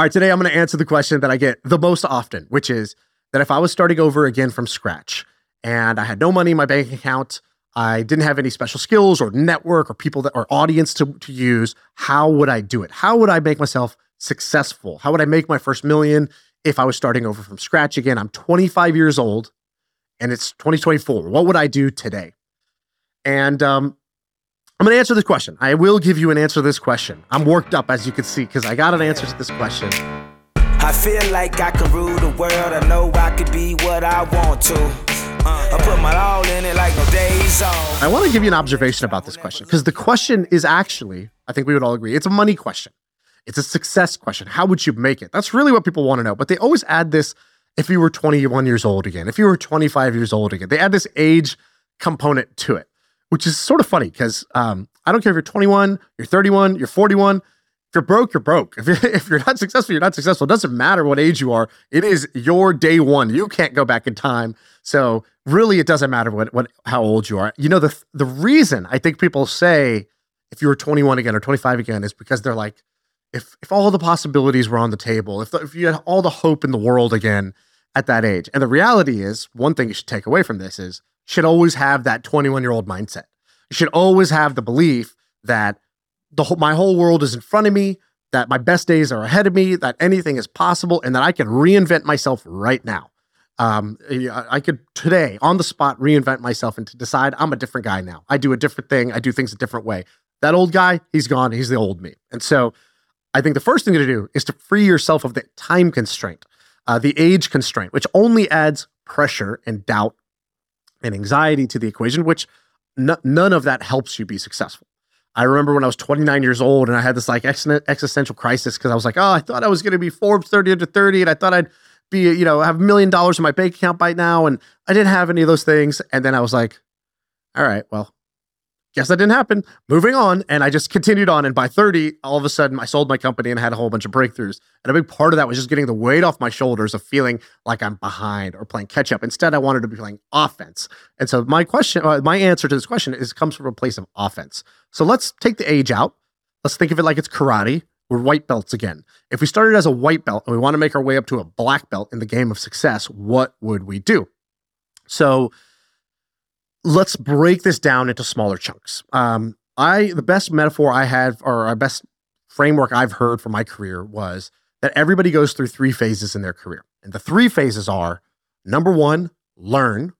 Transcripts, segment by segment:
All right, today I'm going to answer the question that I get the most often, which is that if I was starting over again from scratch and I had no money in my bank account, I didn't have any special skills or network or people that or audience to use, how would I do it? How would I make myself successful? How would I make my first million if I was starting over from scratch again? I'm 25 years old and it's 2024. What would I do today? And I'm going to answer this question. I will give you an answer to this question. I'm worked up, as you can see, because I got an answer to this question. I feel like I can rule the world. I know I could be what I want to. I put my all in it like no days off. I want to give you an observation about this question, because the question is actually, I think we would all agree, it's a money question. It's a success question. How would you make it? That's really what people want to know. But they always add this, if you were 21 years old again, if you were 25 years old again, they add this age component to it, which is sort of funny because I don't care if you're 21, you're 31, you're 41. If you're broke, you're broke. If you're not successful, you're not successful. It doesn't matter what age you are. It is your day one. You can't go back in time. So really, it doesn't matter how old you are. You know, the reason I think people say if you were 21 again or 25 again is because they're like, if all the possibilities were on the table, if you had all the hope in the world again at that age. And the reality is, one thing you should take away from this is, you should always have that 21-year-old mindset. You should always have the belief that my whole world is in front of me, that my best days are ahead of me, that anything is possible, and that I can reinvent myself right now. I could today, on the spot, reinvent myself and to decide I'm a different guy now. I do a different thing. I do things a different way. That old guy, he's gone. He's the old me. And so I think the first thing to do is to free yourself of the time constraint, the age constraint, which only adds pressure and doubt and anxiety to the equation, which none of that helps you be successful. I remember when I was 29 years old and I had this like existential crisis because I was like, oh, I thought I was going to be Forbes 30 under 30 and I thought I'd be, have $1 million in my bank account by now. And I didn't have any of those things. And then I was like, all right, well, guess that didn't happen. Moving on. And I just continued on. And by 30, all of a sudden I sold my company and had a whole bunch of breakthroughs. And a big part of that was just getting the weight off my shoulders of feeling like I'm behind or playing catch up. Instead, I wanted to be playing offense. And so my answer to this question comes from a place of offense. So let's take the age out. Let's think of it like it's karate. We're white belts again. If we started as a white belt and we want to make our way up to a black belt in the game of success, what would we do? So let's break this down into smaller chunks. The best metaphor I had, or our best framework I've heard for my career was that everybody goes through 3 phases in their career. And the 3 phases are, number 1, learn,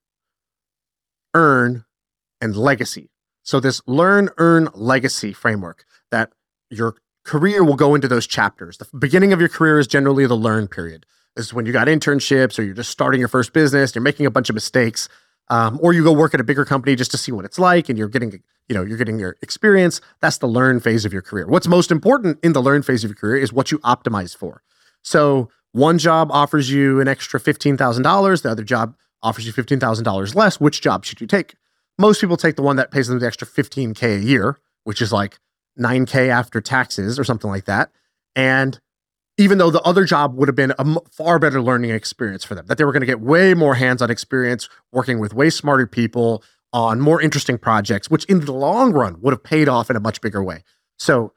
earn, and legacy. So this learn, earn, legacy framework, that your career will go into those chapters. The beginning of your career is generally the learn period. This is when you got internships or you're just starting your first business, you're making a bunch of mistakes. Or you go work at a bigger company just to see what it's like, and you're getting your experience. That's the learn phase of your career. What's most important in the learn phase of your career is what you optimize for. So one job offers you an extra $15,000. The other job offers you $15,000 less. Which job should you take? Most people take the one that pays them the extra $15K a year, which is like $9K after taxes or something like that. And even though the other job would have been a far better learning experience for them, that they were going to get way more hands-on experience working with way smarter people on more interesting projects, which in the long run would have paid off in a much bigger way. So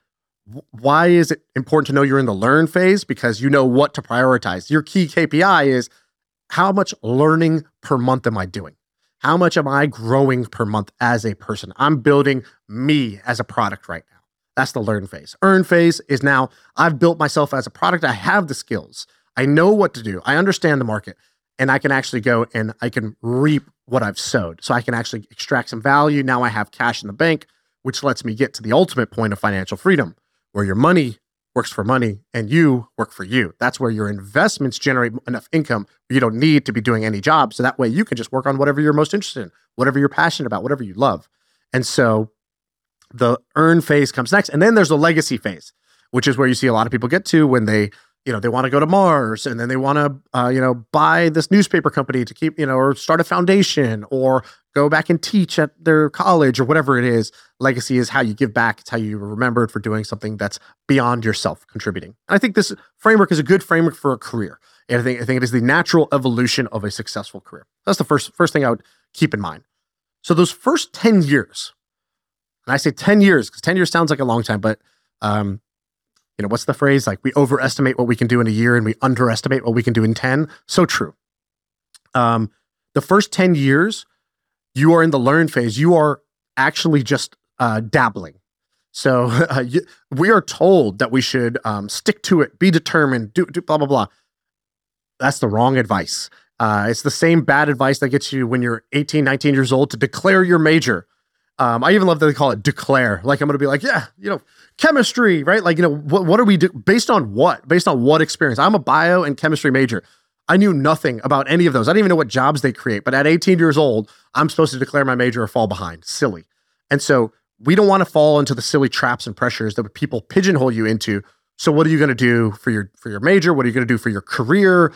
why is it important to know you're in the learn phase? Because you know what to prioritize. Your key KPI is, how much learning per month am I doing? How much am I growing per month as a person? I'm building me as a product right now. That's the learn phase. Earn phase is now, I've built myself as a product. I have the skills. I know what to do. I understand the market, and I can actually go and I can reap what I've sowed. So I can actually extract some value. Now I have cash in the bank, which lets me get to the ultimate point of financial freedom, where your money works for money and you work for you. That's where your investments generate enough income where you don't need to be doing any job. So that way you can just work on whatever you're most interested in, whatever you're passionate about, whatever you love. And so the earn phase comes next. And then there's the legacy phase, which is where you see a lot of people get to when they want to go to Mars, and then they want to, buy this newspaper company to keep, or start a foundation or go back and teach at their college or whatever it is. Legacy is how you give back. It's how you remembered for doing something that's beyond yourself contributing. And I think this framework is a good framework for a career. And I think it is the natural evolution of a successful career. That's the first thing I would keep in mind. So those first 10 years, and I say 10 years because 10 years sounds like a long time, but what's the phrase? Like, we overestimate what we can do in a year and we underestimate what we can do in 10. So true. The first 10 years, you are in the learn phase. You are actually just dabbling. So we are told that we should stick to it, be determined, do blah, blah, blah. That's the wrong advice. It's the same bad advice that gets you when you're 18, 19 years old to declare your major. I even love that they call it declare. Like, I'm going to be like, yeah, chemistry, right? Like, what are we do based on what? Based on what experience? I'm a bio and chemistry major. I knew nothing about any of those. I didn't even know what jobs they create. But at 18 years old, I'm supposed to declare my major or fall behind. Silly. And so we don't want to fall into the silly traps and pressures that people pigeonhole you into. So what are you going to do for your major? What are you going to do for your career?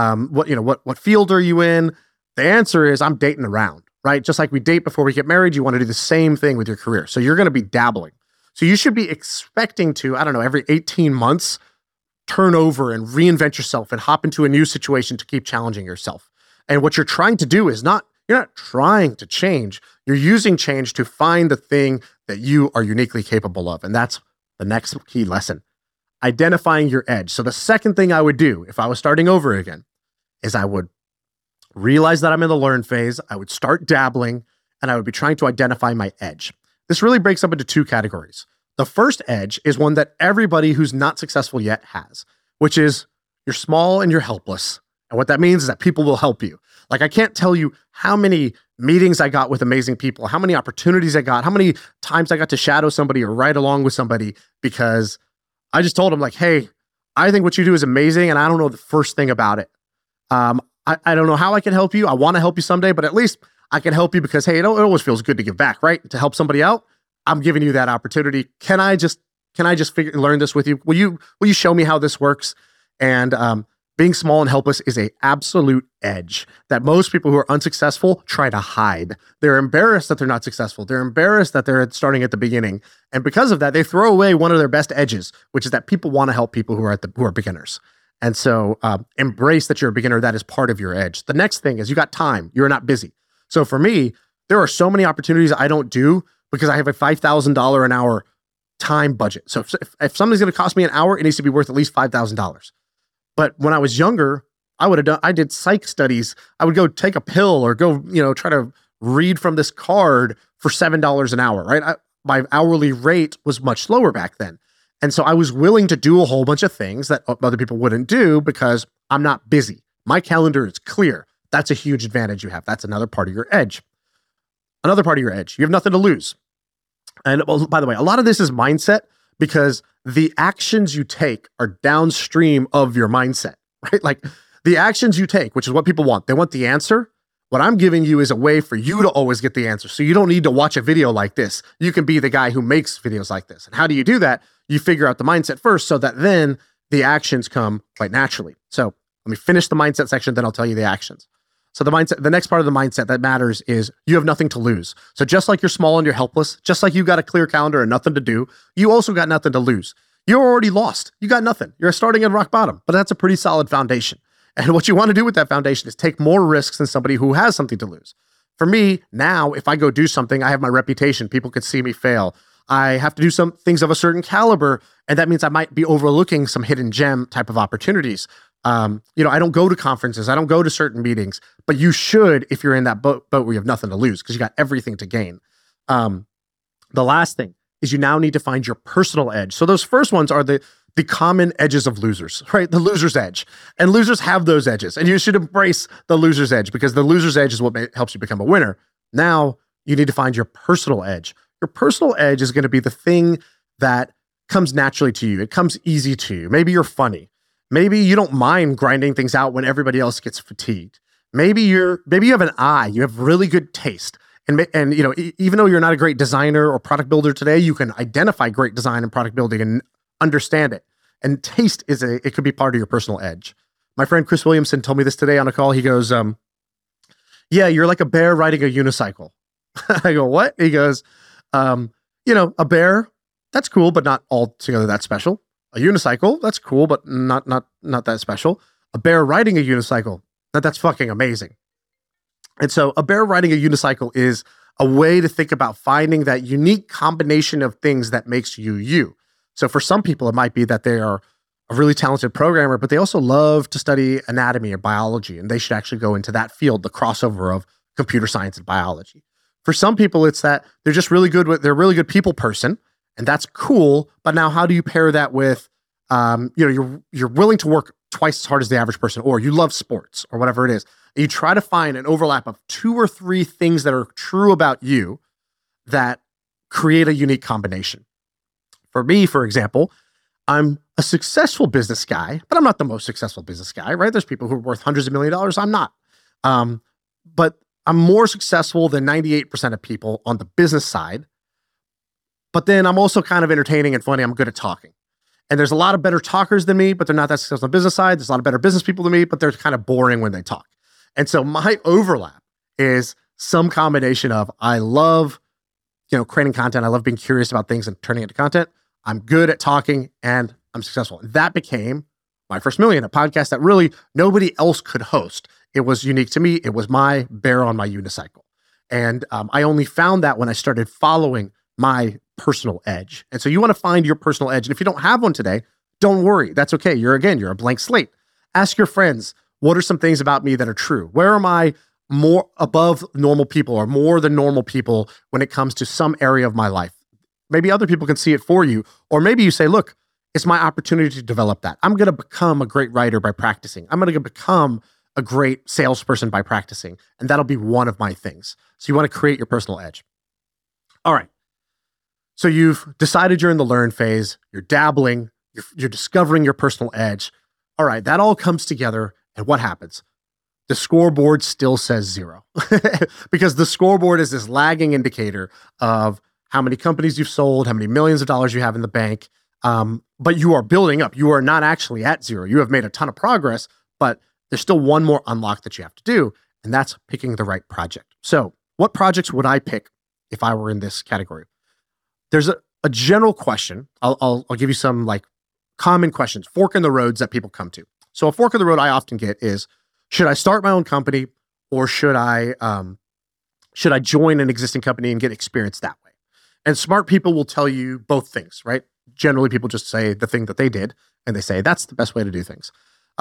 What field are you in? The answer is I'm dating around, right? Just like we date before we get married, you want to do the same thing with your career. So you're going to be dabbling. So you should be expecting to, every 18 months, turn over and reinvent yourself and hop into a new situation to keep challenging yourself. And what you're trying to do is you're not trying to change. You're using change to find the thing that you are uniquely capable of. And that's the next key lesson. Identifying your edge. So the second thing I would do if I was starting over again is I would realize that I'm in the learn phase. I would start dabbling and I would be trying to identify my edge. This really breaks up into two categories. The first edge is one that everybody who's not successful yet has, which is you're small and you're helpless. And what that means is that people will help you. Like, I can't tell you how many meetings I got with amazing people, how many opportunities I got, how many times I got to shadow somebody or ride along with somebody because I just told them, like, hey, I think what you do is amazing and I don't know the first thing about it. I don't know how I can help you. I want to help you someday, but at least I can help you because, hey, it always feels good to give back, right? To help somebody out. I'm giving you that opportunity. Can I just learn this with you? Will you show me how this works? And being small and helpless is an absolute edge that most people who are unsuccessful try to hide. They're embarrassed that they're not successful. They're embarrassed that they're starting at the beginning. And because of that, they throw away one of their best edges, which is that people want to help people who are beginners. And so embrace that you're a beginner. That is part of your edge. The next thing is you got time. You're not busy. So for me, there are so many opportunities I don't do because I have a $5,000 an hour time budget. So if something's going to cost me an hour, it needs to be worth at least $5,000. But when I was younger, I did psych studies. I would go take a pill or go, try to read from this card for $7 an hour, right? My hourly rate was much lower back then. And so I was willing to do a whole bunch of things that other people wouldn't do because I'm not busy. My calendar is clear. That's a huge advantage you have. That's another part of your edge. Another part of your edge, you have nothing to lose. And by the way, a lot of this is mindset because the actions you take are downstream of your mindset, right? Like the actions you take, which is what people want. They want the answer. What I'm giving you is a way for you to always get the answer. So you don't need to watch a video like this. You can be the guy who makes videos like this. And how do you do that? You figure out the mindset first so that then the actions come quite naturally. So let me finish the mindset section, then I'll tell you the actions. So the next part of the mindset that matters is you have nothing to lose. So just like you're small and you're helpless, just like you got a clear calendar and nothing to do, you also got nothing to lose. You're already lost. You got nothing. You're starting at rock bottom, but that's a pretty solid foundation. And what you want to do with that foundation is take more risks than somebody who has something to lose. For me, now, if I go do something, I have my reputation. People could see me fail. I have to do some things of a certain caliber, and that means I might be overlooking some hidden gem type of opportunities. I don't go to conferences. I don't go to certain meetings, but you should if you're in that boat where you have nothing to lose because you got everything to gain. The last thing is you now need to find your personal edge. So those first ones are the common edges of losers, right? The loser's edge. And losers have those edges, and you should embrace the loser's edge because the loser's edge is what helps you become a winner. Now you need to find your personal edge. Your personal edge is going to be the thing that comes naturally to you. It comes easy to you. Maybe you're funny. Maybe you don't mind grinding things out when everybody else gets fatigued. Maybe you have an eye. You have really good taste. And even though you're not a great designer or product builder today, you can identify great design and product building and understand it. And taste it could be part of your personal edge. My friend Chris Williamson told me this today on a call. He goes, yeah, you're like a bear riding a unicycle. I go, what? He goes, a bear, that's cool, but not altogether that special. A unicycle, that's cool, but not that special. A bear riding a unicycle, that's fucking amazing. And so a bear riding a unicycle is a way to think about finding that unique combination of things that makes you you. So for some people, it might be that they are a really talented programmer, but they also love to study anatomy or biology, and they should actually go into that field, the crossover of computer science and biology. For some people, it's that they're just really good they're a really good people person, and that's cool. But now, how do you pair that with, you're willing to work twice as hard as the average person, or you love sports, or whatever it is. And you try to find an overlap of 2 or 3 things that are true about you that create a unique combination. For me, for example, I'm a successful business guy, but I'm not the most successful business guy, right? There's people who are worth hundreds of millions of dollars. I'm not. But I'm more successful than 98% of people on the business side. But then I'm also kind of entertaining and funny. I'm good at talking. And there's a lot of better talkers than me, but they're not that successful on the business side. There's a lot of better business people than me, but they're kind of boring when they talk. And so my overlap is some combination of I love, creating content. I love being curious about things and turning it into content. I'm good at talking and I'm successful. That became My First Million, a podcast that really nobody else could host. It was unique to me. It was my bear on my unicycle. And I only found that when I started following my personal edge. And so you want to find your personal edge. And if you don't have one today, don't worry. That's okay. You're a blank slate. Ask your friends, what are some things about me that are true? Where am I more above normal people or more than normal people when it comes to some area of my life? Maybe other people can see it for you. Or maybe you say, look, it's my opportunity to develop that. I'm going to become a great writer by practicing. I'm going to become a great salesperson by practicing. And that'll be one of my things. So you want to create your personal edge. All right. So you've decided you're in the learn phase. You're dabbling. You're discovering your personal edge. All right. That all comes together. And what happens? The scoreboard still says 0 because the scoreboard is this lagging indicator of how many companies you've sold, how many millions of dollars you have in the bank. But you are building up. You are not actually at 0. You have made a ton of progress, but there's still one more unlock that you have to do, and that's picking the right project. So what projects would I pick if I were in this category? There's a general question. I'll give you some like common questions, fork in the roads that people come to. So a fork in the road I often get is, should I start my own company or should I join an existing company and get experience that way? And smart people will tell you both things, right? Generally, people just say the thing that they did, and they say that's the best way to do things.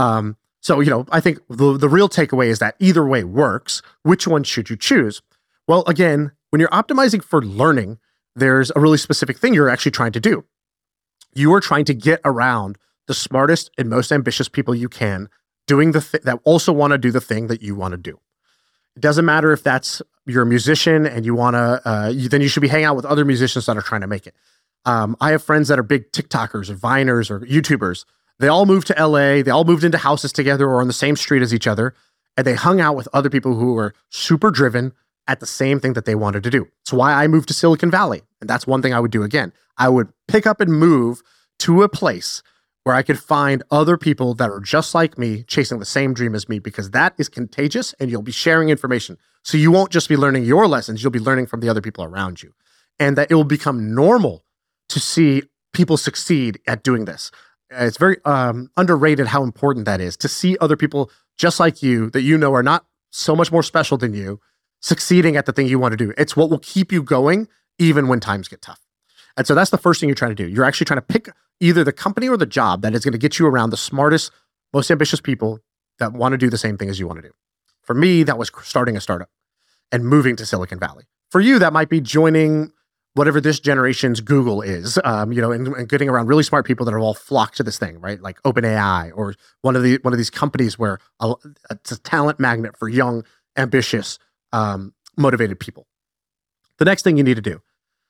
So, I think the real takeaway is that either way works. Which one should you choose? Well, again, when you're optimizing for learning, there's a really specific thing you're actually trying to do. You are trying to get around the smartest and most ambitious people you can, doing that also want to do the thing that you want to do. It doesn't matter if you're a musician and you want to, then you should be hanging out with other musicians that are trying to make it. I have friends that are big TikTokers or Viners or YouTubers. They all moved to LA. They all moved into houses together or on the same street as each other. And they hung out with other people who were super driven at the same thing that they wanted to do. It's why I moved to Silicon Valley. And that's one thing I would do again. I would pick up and move to a place where I could find other people that are just like me, chasing the same dream as me, because that is contagious and you'll be sharing information. So you won't just be learning your lessons, you'll be learning from the other people around you. And that it will become normal to see people succeed at doing this. It's very underrated how important that is, to see other people just like you that you know are not so much more special than you, succeeding at the thing you want to do. It's what will keep you going even when times get tough. And so that's the first thing you're trying to do. You're actually trying to pick either the company or the job that is going to get you around the smartest, most ambitious people that want to do the same thing as you want to do. For me, that was starting a startup and moving to Silicon Valley. For you, that might be joining whatever this generation's Google is, and getting around really smart people that are all flocked to this thing, right? Like OpenAI or one of these companies where it's a talent magnet for young, ambitious, motivated people. The next thing you need to do,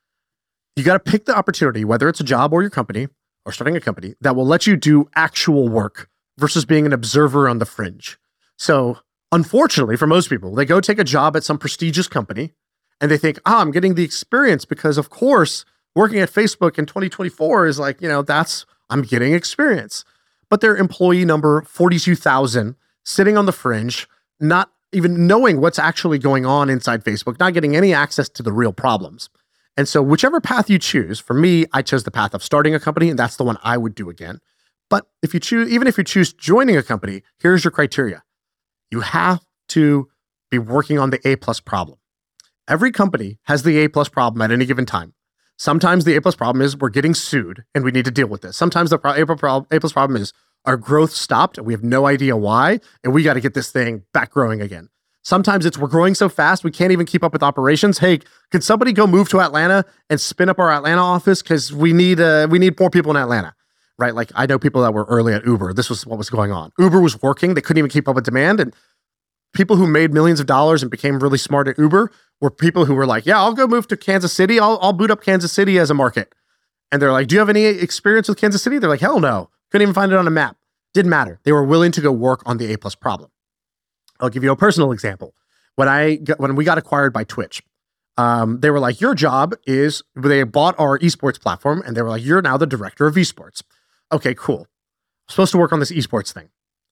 you got to pick the opportunity, whether it's a job or your company or starting a company, that will let you do actual work versus being an observer on the fringe. So unfortunately, for most people, they go take a job at some prestigious company and they think, I'm getting the experience because, of course, working at Facebook in 2024 is like, I'm getting experience. But they're employee number 42,000 sitting on the fringe, not even knowing what's actually going on inside Facebook, not getting any access to the real problems. And so whichever path you choose, for me, I chose the path of starting a company, and that's the one I would do again. But even if you choose joining a company, here's your criteria. You have to be working on the A+ problem. Every company has the A+ problem at any given time. Sometimes the A plus problem is we're getting sued and we need to deal with this. Sometimes the A plus problem is our growth stopped and we have no idea why, and we got to get this thing back growing again. Sometimes it's we're growing so fast we can't even keep up with operations. Hey, could somebody go move to Atlanta and spin up our Atlanta office because we need more people in Atlanta, right? Like I know people that were early at Uber. This was what was going on. Uber was working; they couldn't even keep up with demand, and people who made millions of dollars and became really smart at Uber were people who were like, "Yeah, I'll go move to Kansas City. I'll boot up Kansas City as a market." And they're like, "Do you have any experience with Kansas City?" They're like, "Hell no! Couldn't even find it on a map." Didn't matter. They were willing to go work on the A plus problem. I'll give you a personal example. When we got acquired by Twitch, they were like, your job is, they bought our esports platform and they were like, you're now the director of esports. Okay, cool. I'm supposed to work on this esports thing.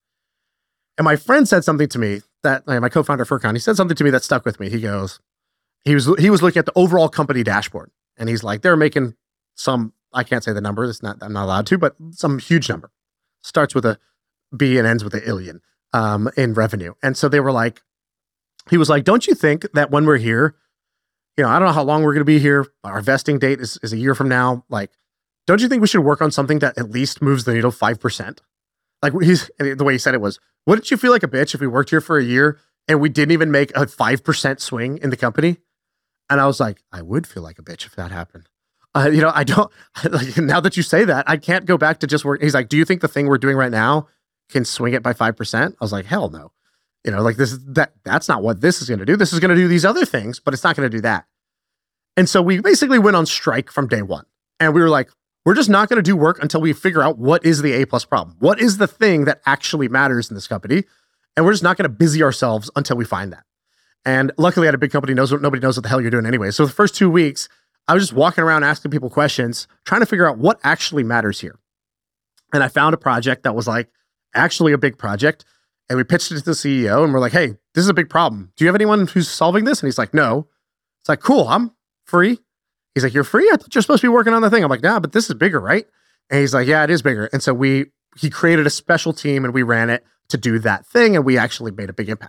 And my friend said something to me that, my co-founder Furkan, he said something to me that stuck with me. He goes, he was looking at the overall company dashboard and he's like, they're making some, I can't say the number. I'm not allowed to, but some huge number. Starts with a B and ends with an illion in revenue. And so they were like, he was like, don't you think that when we're here, I don't know how long we're going to be here. Our vesting date is a year from now. Like, don't you think we should work on something that at least moves the needle 5%? Like the way he said it was, wouldn't you feel like a bitch if we worked here for a year and we didn't even make a 5% swing in the company? And I was like, I would feel like a bitch if that happened. I don't, like, now that you say that, I can't go back to just work. He's like, do you think the thing we're doing right now can swing it by 5%? I was like, hell no. Like that's not what this is going to do. This is going to do these other things, but it's not going to do that. And so we basically went on strike from day one. And we were like, we're just not going to do work until we figure out what is the A plus problem. What is the thing that actually matters in this company? And we're just not going to busy ourselves until we find that. And luckily at a big company, nobody knows what the hell you're doing anyway. So the first 2 weeks, I was just walking around asking people questions, trying to figure out what actually matters here. And I found a project that was like actually a big project. And we pitched it to the CEO and we're like, hey, this is a big problem. Do you have anyone who's solving this? And he's like, no. It's like, cool, I'm free. He's like, you're free? I thought you're supposed to be working on the thing. I'm like, nah, but this is bigger, right? And he's like, yeah, it is bigger. And so he created a special team and we ran it to do that thing. And we actually made a big impact.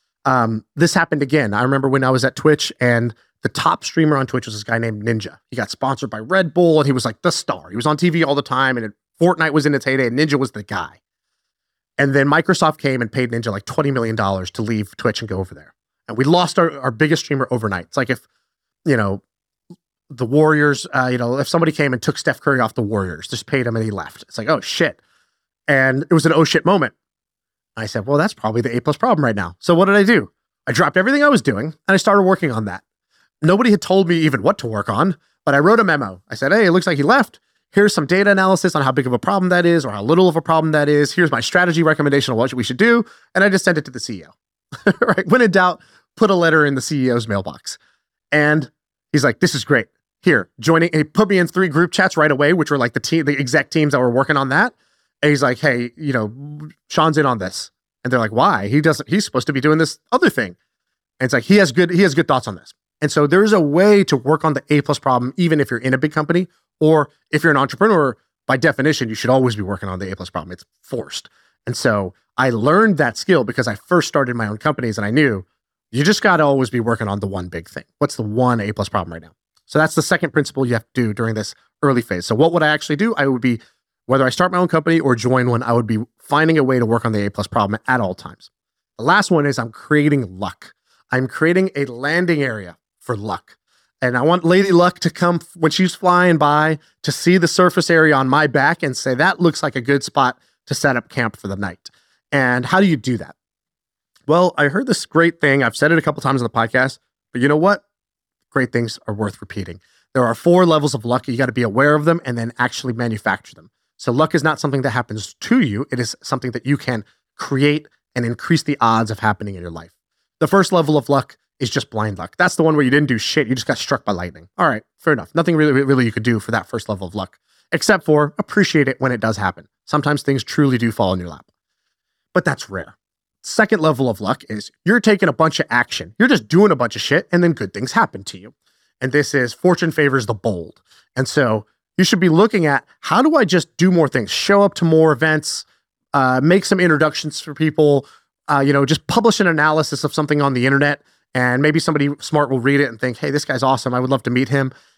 This happened again. I remember when I was at Twitch and the top streamer on Twitch was this guy named Ninja. He got sponsored by Red Bull and he was like the star. He was on TV all the time and Fortnite was in its heyday and Ninja was the guy. And then Microsoft came and paid Ninja like $20 million to leave Twitch and go over there. And we lost our biggest streamer overnight. It's like if, the Warriors, if somebody came and took Steph Curry off the Warriors, just paid him and he left. It's like, oh shit. And it was an oh shit moment. I said, well, that's probably the A plus problem right now. So what did I do? I dropped everything I was doing and I started working on that. Nobody had told me even what to work on, but I wrote a memo. I said, hey, it looks like he left. Here's some data analysis on how big of a problem that is or how little of a problem that is. Here's my strategy recommendation on what we should do. And I just sent it to the CEO. Right? When in doubt, put a letter in the CEO's mailbox. And he's like, this is great. Here, joining. And he put me in 3 group chats right away, which were like the exec teams that were working on that. And he's like, hey, Sean's in on this. And they're like, why? He's supposed to be doing this other thing. And it's like, he has good thoughts on this. And so there's a way to work on the A plus problem, even if you're in a big company, or if you're an entrepreneur, by definition, you should always be working on the A plus problem. It's forced. And so I learned that skill because I first started my own companies and I knew you just got to always be working on the one big thing. What's the one A plus problem right now? So that's the second principle you have to do during this early phase. So what would I actually do? I would be, whether I start my own company or join one, I would be finding a way to work on the A plus problem at all times. The last one is I'm creating luck. I'm creating a landing area for luck. And I want Lady Luck to come when she's flying by to see the surface area on my back and say, that looks like a good spot to set up camp for the night. And how do you do that? Well, I heard this great thing. I've said it a couple times on the podcast, but you know what? Great things are worth repeating. There are 4 levels of luck. You got to be aware of them and then actually manufacture them. So luck is not something that happens to you. It is something that you can create and increase the odds of happening in your life. The first level of luck is just blind luck. That's the one where you didn't do shit. You just got struck by lightning. All right, fair enough. Nothing really you could do for that first level of luck, except for appreciate it when it does happen. Sometimes things truly do fall in your lap, but that's rare. Second level of luck is you're taking a bunch of action. You're just doing a bunch of shit and then good things happen to you. And this is fortune favors the bold. And so you should be looking at, how do I just do more things? Show up to more events, make some introductions for people, just publish an analysis of something on the internet. And maybe somebody smart will read it and think, hey, this guy's awesome. I would love to meet him.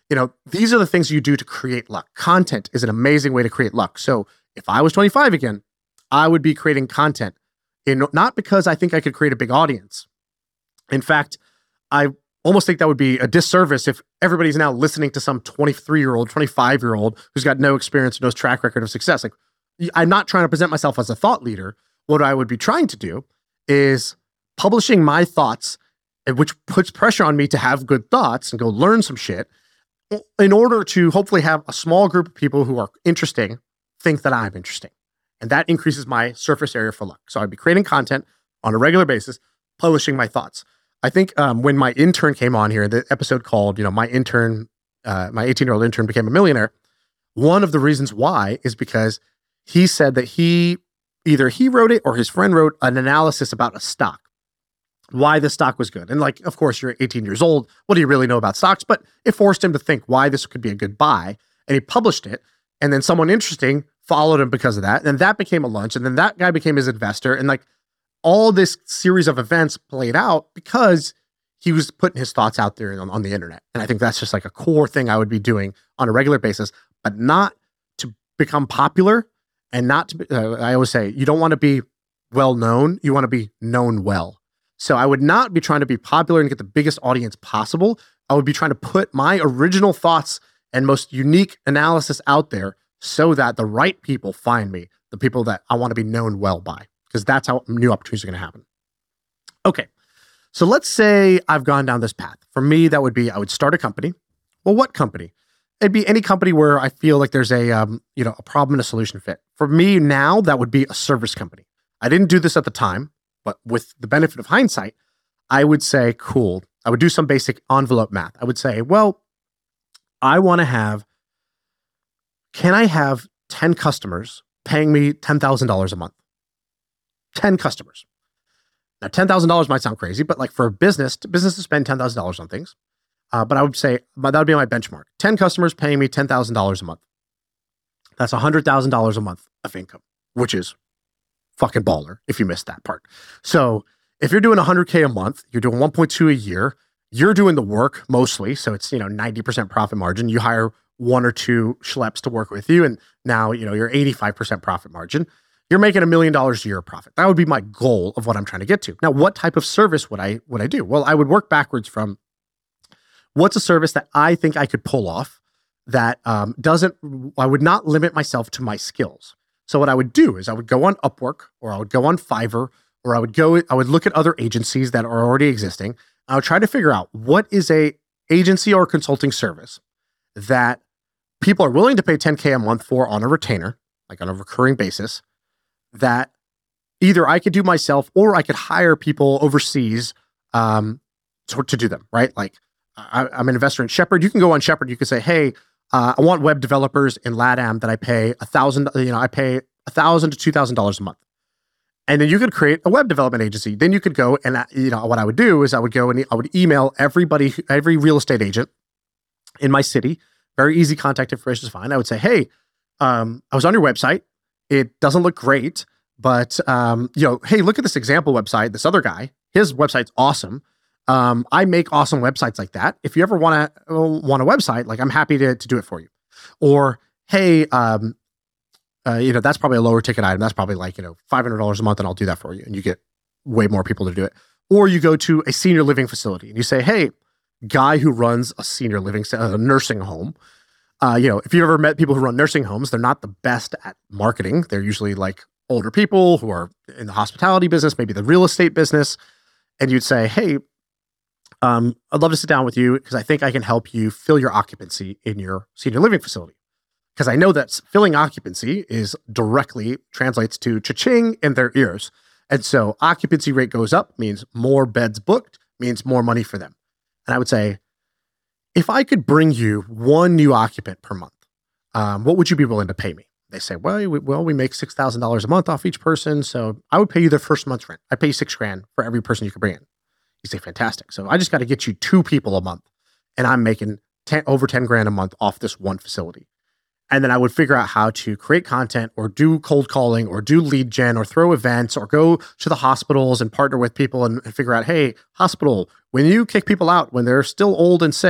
these are the things you do to create luck. Content is an amazing way to create luck. So if I was 25 again, I would be creating content, not because I think I could create a big audience. In fact, I almost think that would be a disservice if everybody's now listening to some 23-year-old, 25-year-old who's got no experience, no track record of success. Like, I'm not trying to present myself as a thought leader. What I would be trying to do is publishing my thoughts, which puts pressure on me to have good thoughts and go learn some shit in order to hopefully have a small group of people who are interesting think that I'm interesting. And that increases my surface area for luck. So I'd be creating content on a regular basis, publishing my thoughts. I think when my intern came on here, the episode called, my 18-year-old intern became a millionaire. One of the reasons why is because he said that either he wrote it or his friend wrote an analysis about a stock, why the stock was good. And like, of course, you're 18 years old. What do you really know about stocks? But it forced him to think why this could be a good buy. And he published it. And then someone interesting followed him because of that. And that became a lunch. And then that guy became his investor. And like all this series of events played out because he was putting his thoughts out there on the internet. And I think that's just like a core thing I would be doing on a regular basis, but not to become popular and not to be, I always say, you don't want to be well known. You want to be known well. So I would not be trying to be popular and get the biggest audience possible. I would be trying to put my original thoughts and most unique analysis out there so that the right people find me, the people that I want to be known well by, because that's how new opportunities are going to happen. Okay. So let's say I've gone down this path. For me, that would be, I would start a company. Well, what company? It'd be any company where I feel like there's a problem and a solution fit. For me now, that would be a service company. I didn't do this at the time, but with the benefit of hindsight, I would say, cool. I would do some basic envelope math. I would say, well, can I have 10 customers paying me $10,000 a month? 10 customers. Now, $10,000 might sound crazy, but like for a business to spend $10,000 on things, but I would say that would be my benchmark. 10 customers paying me $10,000 a month. That's $100,000 a month of income, which is fucking baller if you missed that part. So if you're doing $100K a month, you're doing 1.2 a year, you're doing the work mostly. So it's, 90% profit margin. You hire one or two schleps to work with you. And now, you're 85% profit margin. You're making $1 million a year of profit. That would be my goal of what I'm trying to get to. Now, what type of service would I do? Well, I would work backwards from what's a service that I think I could pull off that I would not limit myself to my skills. So what I would do is I would go on Upwork or I would go on Fiverr or I would look at other agencies that are already existing. I would try to figure out what is a agency or consulting service that people are willing to pay $10K a month for on a retainer, like on a recurring basis, that either I could do myself or I could hire people overseas to do them, right? Like I'm an investor in Shepherd. You can go on Shepherd. You can say, hey, I want web developers in LATAM that I pay $1,000, I pay $1,000 to $2,000 a month. And then you could create a web development agency. Then you could go and, what I would do is I would go and I would email every real estate agent in my city. Very easy contact information is fine. I would say, hey, I was on your website. It doesn't look great, but, hey, look at this example website. This other guy, his website's awesome. I make awesome websites like that. If you ever want a website, like I'm happy to do it for you. Or, hey, that's probably a lower ticket item. That's probably like, $500 a month and I'll do that for you. And you get way more people to do it. Or you go to a senior living facility and you say, hey, guy who runs a senior living nursing home. If you've ever met people who run nursing homes, they're not the best at marketing. They're usually like older people who are in the hospitality business, maybe the real estate business. And you'd say, hey, I'd love to sit down with you because I think I can help you fill your occupancy in your senior living facility. Because I know that filling occupancy directly translates to cha-ching in their ears. And so occupancy rate goes up, means more beds booked, means more money for them. And I would say, if I could bring you one new occupant per month, what would you be willing to pay me? They say, we make $6,000 a month off each person. So I would pay you their first month's rent. I pay you $6,000 for every person you could bring in. You say, fantastic. So I just got to get you 2 people a month and I'm making over $10,000 a month off this one facility. And then I would figure out how to create content or do cold calling or do lead gen or throw events or go to the hospitals and partner with people and figure out, hey, hospital, when you kick people out, when they're still old and sick, but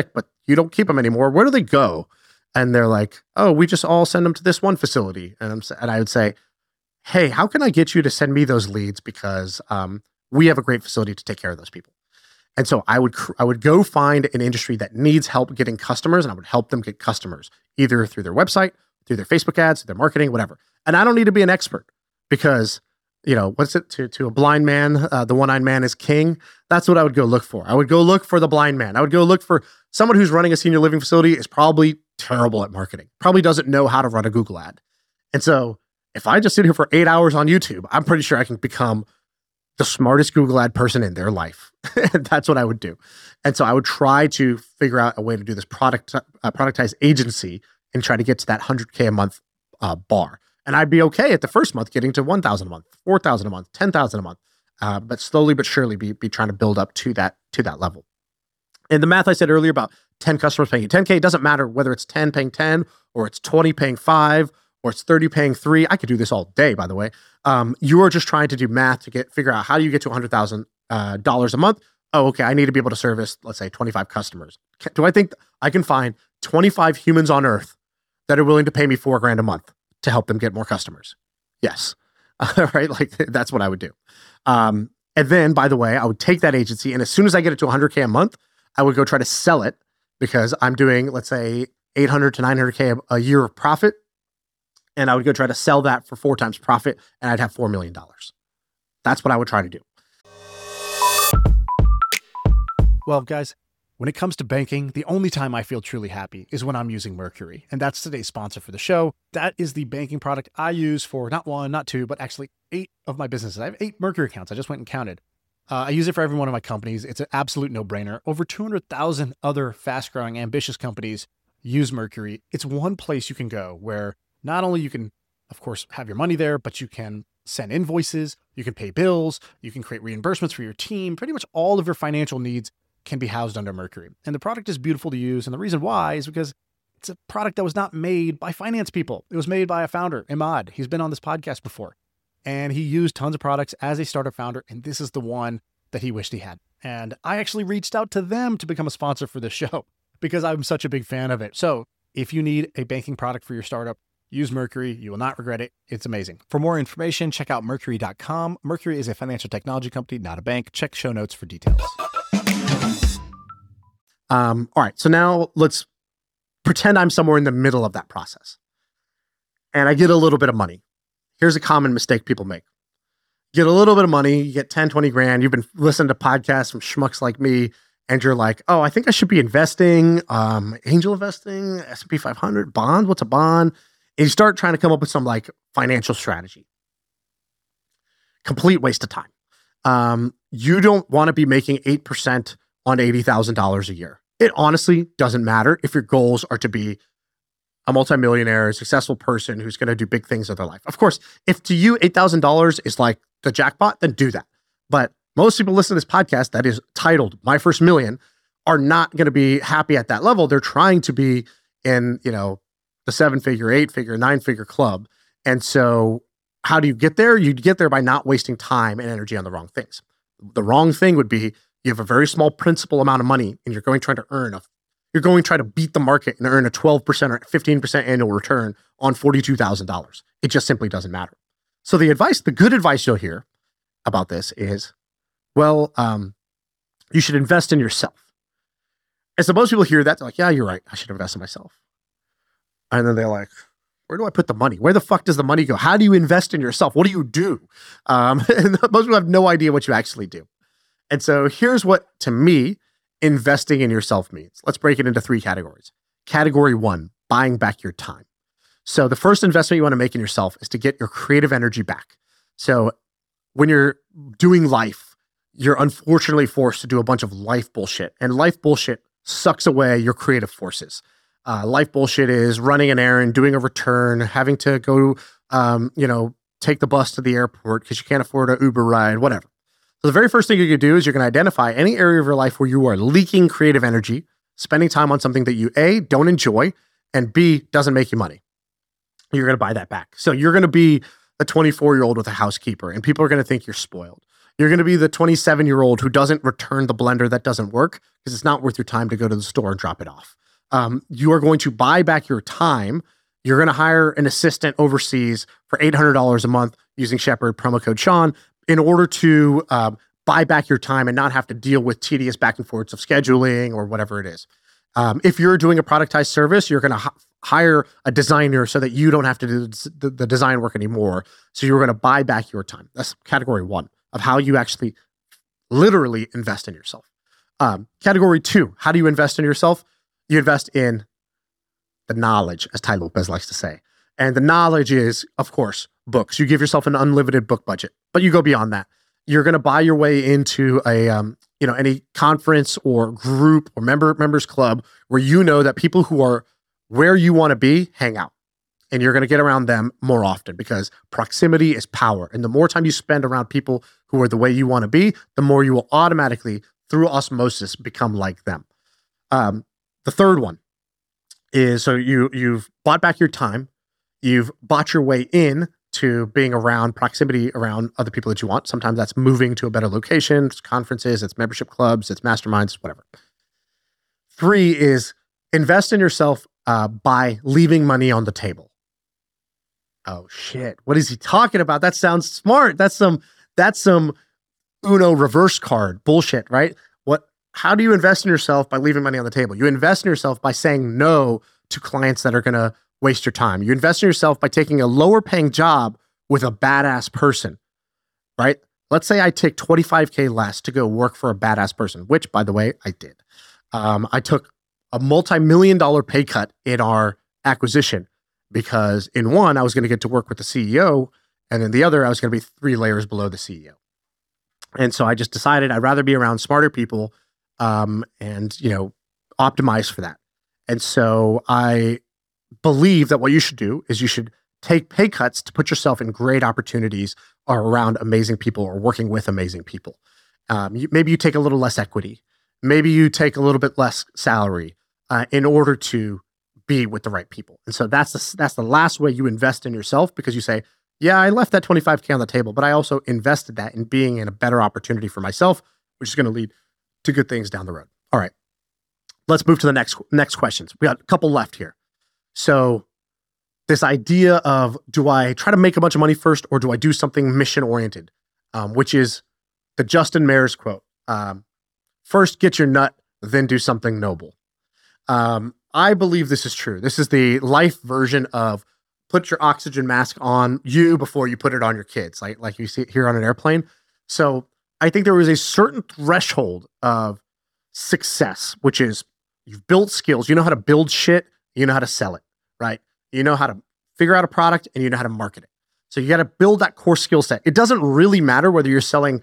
You don't keep them anymore. Where do they go? And they're like, oh, we just all send them to this one facility. And I would say, hey, how can I get you to send me those leads? Because we have a great facility to take care of those people. And so I would go find an industry that needs help getting customers, and I would help them get customers, either through their website, through their Facebook ads, their marketing, whatever. And I don't need to be an expert because, what's it to a blind man? The one-eyed man is king. That's what I would go look for. I would go look for the blind man. I would go look for someone who's running a senior living facility is probably terrible at marketing, probably doesn't know how to run a Google ad. And so if I just sit here for 8 hours on YouTube, I'm pretty sure I can become the smartest Google ad person in their life. That's what I would do. And so I would try to figure out a way to do this productized agency and try to get to that 100K a month bar. And I'd be okay at the first month getting to 1,000 a month, 4,000 a month, 10,000 a month, but slowly but surely be trying to build up to that level. And the math I said earlier about 10 customers paying you 10K, it doesn't matter whether it's 10 paying 10 or it's 20 paying 5 or it's 30 paying 3. I could do this all day, by the way. You are just trying to do math to figure out how do you get to $100,000 a month. Oh, okay, I need to be able to service, let's say, 25 customers. Do I think I can find 25 humans on earth that are willing to pay me $4,000 a month to help them get more customers? Yes. Right? Like that's what I would do. And then, by the way, I would take that agency, and as soon as I get it to 100K a month, I would go try to sell it because I'm doing, let's say, 800 to 900K a year of profit. And I would go try to sell that for 4 times profit, and I'd have $4 million. That's what I would try to do. Well, guys, when it comes to banking, the only time I feel truly happy is when I'm using Mercury. And that's today's sponsor for the show. That is the banking product I use for not 1, not 2, but actually 8 of my businesses. I have 8 Mercury accounts. I just went and counted. I use it for every one of my companies. It's an absolute no-brainer. Over 200,000 other fast-growing, ambitious companies use Mercury. It's one place you can go where not only you can, of course, have your money there, but you can send invoices, you can pay bills, you can create reimbursements for your team. Pretty much all of your financial needs can be housed under Mercury. And the product is beautiful to use. And the reason why is because it's a product that was not made by finance people. It was made by a founder, Imad. He's been on this podcast before. And he used tons of products as a startup founder. And this is the one that he wished he had. And I actually reached out to them to become a sponsor for the show because I'm such a big fan of it. So if you need a banking product for your startup, use Mercury. You will not regret it. It's amazing. For more information, check out Mercury.com. Mercury is a financial technology company, not a bank. Check show notes for details. All right. So now let's pretend I'm somewhere in the middle of that process and I get a little bit of money. Here's a common mistake people make. Get a little bit of money, you get 10, 20 grand. You've been listening to podcasts from schmucks like me, and you're like, oh, I think I should be investing, angel investing, S&P 500, bond. What's a bond? And you start trying to come up with some like financial strategy. Complete waste of time. You don't want to be making 8% on $80,000 a year. It honestly doesn't matter if your goals are to be a multimillionaire, a successful person who's going to do big things in their life. Of course, if to you $8,000 is like the jackpot, then do that. But most people listen to this podcast that is titled My First Million are not going to be happy at that level. They're trying to be in, the 7-figure, 8-figure, 9-figure club. And so how do you get there? You get there by not wasting time and energy on the wrong things. The wrong thing would be you have a very small principal amount of money and you're going trying to beat the market and earn a 12% or 15% annual return on $42,000. It just simply doesn't matter. So the good advice you'll hear about this is, you should invest in yourself. And so most people hear that, they're like, yeah, you're right. I should invest in myself. And then they're like, where do I put the money? Where the fuck does the money go? How do you invest in yourself? What do you do? And most people have no idea what you actually do. And so here's what, to me, investing in yourself means. Let's break it into 3 categories. Category 1, buying back your time. So the first investment you want to make in yourself is to get your creative energy back. So when you're doing life, you're unfortunately forced to do a bunch of life bullshit. And life bullshit sucks away your creative forces. Life bullshit is running an errand, doing a return, having to go, take the bus to the airport because you can't afford an Uber ride, whatever. So the very first thing you can do is you're going to identify any area of your life where you are leaking creative energy, spending time on something that you, A, don't enjoy, and B, doesn't make you money. You're going to buy that back. So you're going to be a 24-year-old with a housekeeper, and people are going to think you're spoiled. You're going to be the 27-year-old who doesn't return the blender that doesn't work because it's not worth your time to go to the store and drop it off. You are going to buy back your time. You're going to hire an assistant overseas for $800 a month using Shepherd, promo code Sean, in order to buy back your time and not have to deal with tedious back and forths of scheduling or whatever it is. If you're doing a productized service, you're going to hire a designer so that you don't have to do the design work anymore. So you're going to buy back your time. That's category 1 of how you actually literally invest in yourself. Category 2, how do you invest in yourself? You invest in the knowledge, as Tai Lopez likes to say. And the knowledge is, of course, books. You give yourself an unlimited book budget, but you go beyond that. You're going to buy your way into a any conference or group or members club where you know that people who are where you want to be hang out. And you're going to get around them more often because proximity is power. And the more time you spend around people who are the way you want to be, the more you will automatically, through osmosis, become like them. The third one is, so you've bought back your time. You've bought your way in to being around proximity around other people that you want. Sometimes that's moving to a better location, it's conferences, it's membership clubs, it's masterminds, whatever. 3 is invest in yourself by leaving money on the table. Oh shit. What is he talking about? That sounds smart. That's some Uno reverse card bullshit, right? How do you invest in yourself by leaving money on the table? You invest in yourself by saying no to clients that are going to waste your time. You invest in yourself by taking a lower paying job with a badass person, right? Let's say I take $25K less to go work for a badass person, which, by the way, I did. I took a multi-million-dollar pay cut in our acquisition because in one, I was going to get to work with the CEO, and in the other, I was going to be 3 layers below the CEO. And so I just decided I'd rather be around smarter people and, optimize for that. And so I believe that what you should do is you should take pay cuts to put yourself in great opportunities or around amazing people or working with amazing people. Maybe you take a little less equity. Maybe you take a little bit less salary in order to be with the right people. And so that's the last way you invest in yourself, because you say, yeah, I left that $25K on the table, but I also invested that in being in a better opportunity for myself, which is going to lead to good things down the road. All right, let's move to the next questions. We got a couple left here. So this idea of, do I try to make a bunch of money first, or do I do something mission-oriented, which is the Justin Mayers quote, first get your nut, then do something noble. I believe this is true. This is the life version of put your oxygen mask on you before you put it on your kids, like you see it here on an airplane. So I think there is a certain threshold of success, which is you've built skills. You know how to build shit. You know how to sell it, right? You know how to figure out a product, and you know how to market it. So you got to build that core skill set. It doesn't really matter whether you're selling,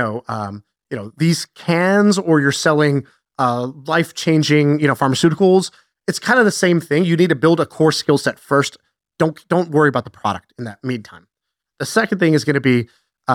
these cans or you're selling life-changing, pharmaceuticals. It's kind of the same thing. You need to build a core skill set first. Don't worry about the product in that meantime. The second thing is going to be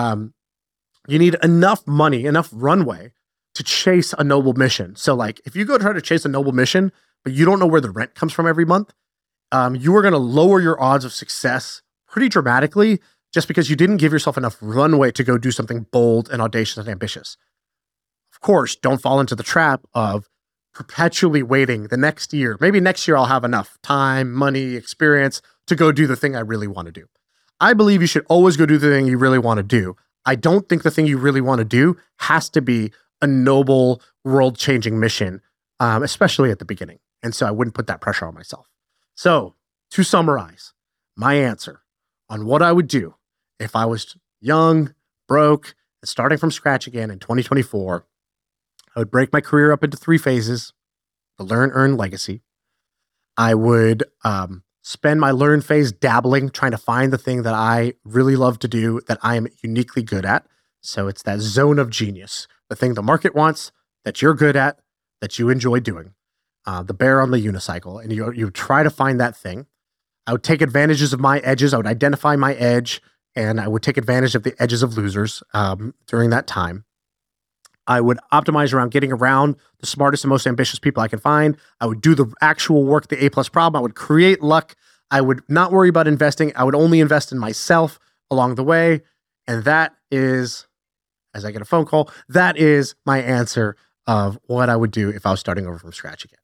you need enough money, enough runway to chase a noble mission. So like if you go try to chase a noble mission, but you don't know where the rent comes from every month, you are going to lower your odds of success pretty dramatically just because you didn't give yourself enough runway to go do something bold and audacious and ambitious. Of course, don't fall into the trap of perpetually waiting the next year. Maybe next year I'll have enough time, money, experience to go do the thing I really want to do. I believe you should always go do the thing you really want to do. I don't think the thing you really want to do has to be a noble, world-changing mission, especially at the beginning. And so I wouldn't put that pressure on myself. So to summarize, my answer on what I would do if I was young, broke, and starting from scratch again in 2024, I would break my career up into 3 phases: the learn, earn, legacy. I would spend my learn phase dabbling, trying to find the thing that I really love to do, that I am uniquely good at. So it's that zone of genius, the thing the market wants, that you're good at, that you enjoy doing, the bear on the unicycle. And you try to find that thing. I would take advantages of my edges. I would identify my edge, and I would take advantage of the edges of losers during that time. I would optimize around getting around the smartest and most ambitious people I can find. I would do the actual work, the A+ problem. I would create luck. I would not worry about investing. I would only invest in myself along the way. And that is as I get a phone call. That is my answer of what I would do if I was starting over from scratch again.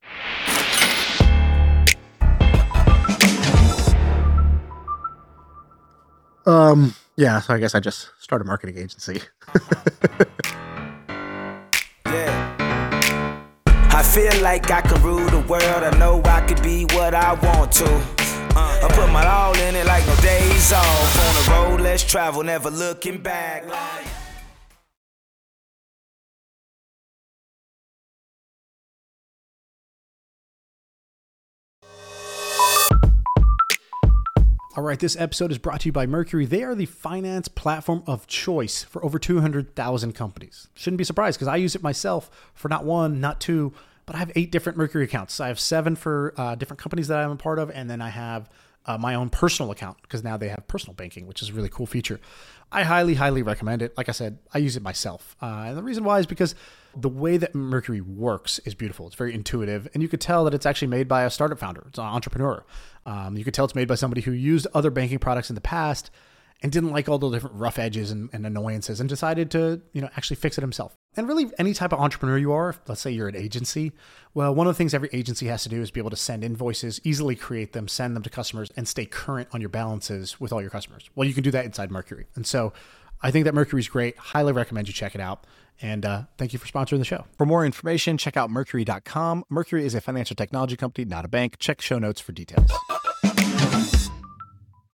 Yeah, so I guess I just started a marketing agency. I feel like I can rule the world. I know I could be what I want to. I put my all in it like no days off. On the road, let's travel, never looking back. All right, this episode is brought to you by Mercury. They are the finance platform of choice for over 200,000 companies. Shouldn't be surprised because I use it myself for not one, not two, but I have 8 different Mercury accounts. I have 7 for different companies that I'm a part of, and then I have my own personal account because now they have personal banking, which is a really cool feature. I highly, highly recommend it. Like I said, I use it myself. And the reason why is because the way that Mercury works is beautiful. It's very intuitive, and you could tell that it's actually made by a startup founder. It's an entrepreneur. You could tell it's made by somebody who used other banking products in the past and didn't like all the different rough edges and annoyances and decided to, actually fix it himself. And really, any type of entrepreneur you are, let's say you're an agency, well, one of the things every agency has to do is be able to send invoices, easily create them, send them to customers, and stay current on your balances with all your customers. Well, you can do that inside Mercury. And so I think that Mercury's great. Highly recommend you check it out. And thank you for sponsoring the show. For more information, check out Mercury.com. Mercury is a financial technology company, not a bank. Check show notes for details.